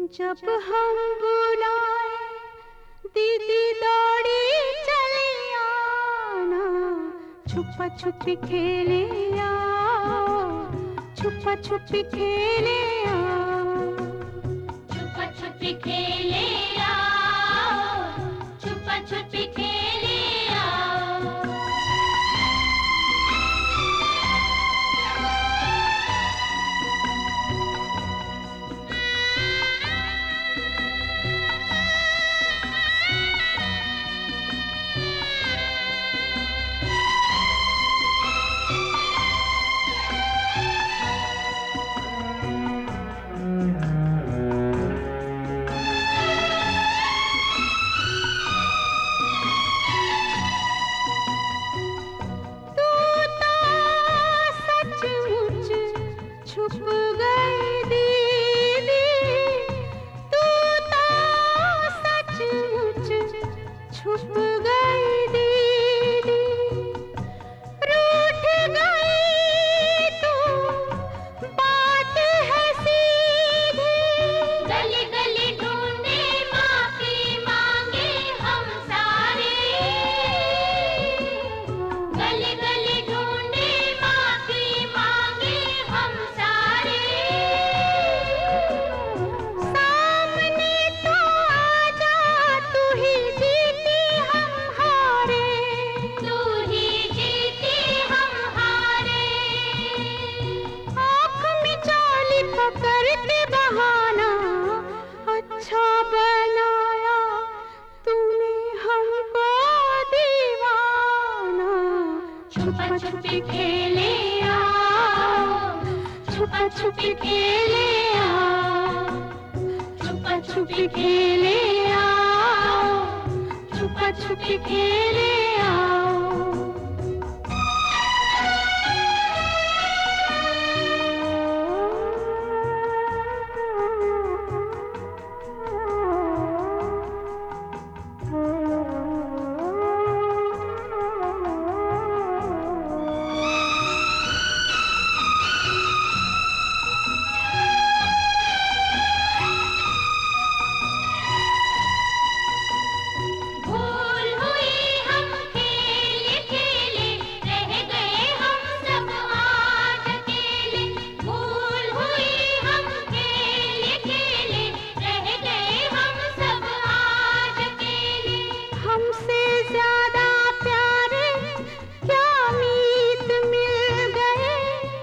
जब हम बुलाए दीदी दौड़ी चली आना, छुपा छुपी खेले आओ, छुपा छुपी खेले आओ, छुपा छुपी खेले आओ, छुपा छुपी खेले आओ। छुप गई दीदी, तू तो सचमुच छुप गई दीदी, रूठ गई तू बात है सीधी, गली गली ढूंढे माफी मांगे हम सारे, गली गली ढूंढे माफी मांगे हम सारे, सामने तो आजा तू ही जीती हम हारे, तू ही जीती हम हारे। आँख में चाली पकड़ के बहाना अच्छा बनाया तूने हमको दीवाना, छुपा छुपी खेले आओ, छुपा छुपी खेले आओ, छुपा छुपी खेले आओ, छुपा छुपी खेले आओ। भूल हुई हम खेले खेले, रह गए हम सब आज अकेले, भूल हुई हम खेले खेले, रह गए हम सब आज अकेले। हमसे ज्यादा प्यारे क्या मीत मिल गए,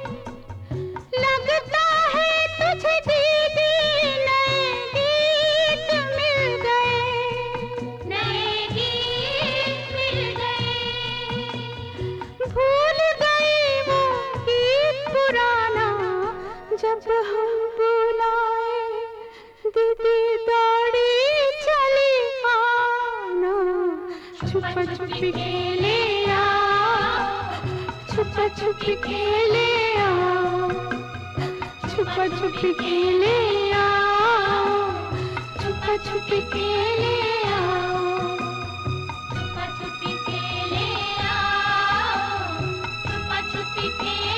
लगता है तुझे दीदी नए गीत मिल गए, नए गीत मिल गए, भूल गई वो गीत पुराना, जब हम बुलाए दीदी दौड़ी चली आना, छुपा छुपी खेले आओ, छुपा छुपी खेले आओ, छुपा छुपी खेले आओ, छुपा छुपी खेले आओ, छुपा छुपी खेले आओ, छुपा छुपी खेले